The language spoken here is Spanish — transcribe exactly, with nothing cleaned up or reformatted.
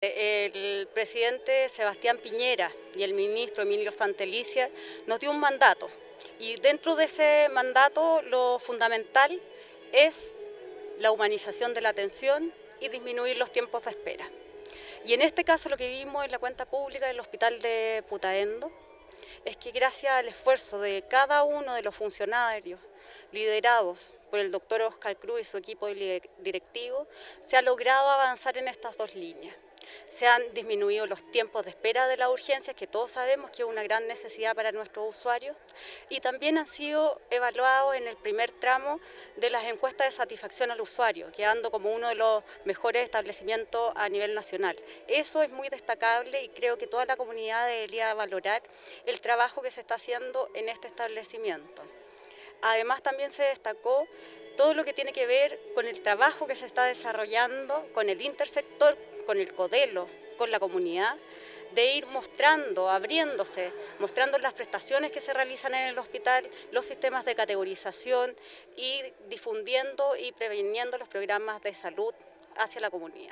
El presidente Sebastián Piñera y el ministro Emilio Santelicia nos dio un mandato y dentro de ese mandato lo fundamental es la humanización de la atención y disminuir los tiempos de espera. Y en este caso lo que vimos en la cuenta pública del hospital de Putaendo es que gracias al esfuerzo de cada uno de los funcionarios liderados por el doctor Oscar Cruz y su equipo directivo, se ha logrado avanzar en estas dos líneas. Se han disminuido los tiempos de espera de las urgencias, que todos sabemos que es una gran necesidad para nuestros usuarios, y también han sido evaluados en el primer tramo de las encuestas de satisfacción al usuario, quedando como uno de los mejores establecimientos a nivel nacional. Eso es muy destacable y creo que toda la comunidad debería valorar el trabajo que se está haciendo en este establecimiento. Además, también se destacó todo lo que tiene que ver con el trabajo que se está desarrollando con el intersector, con el CODELO, con la comunidad, de ir mostrando, abriéndose, mostrando las prestaciones que se realizan en el hospital, los sistemas de categorización y difundiendo y previniendo los programas de salud hacia la comunidad.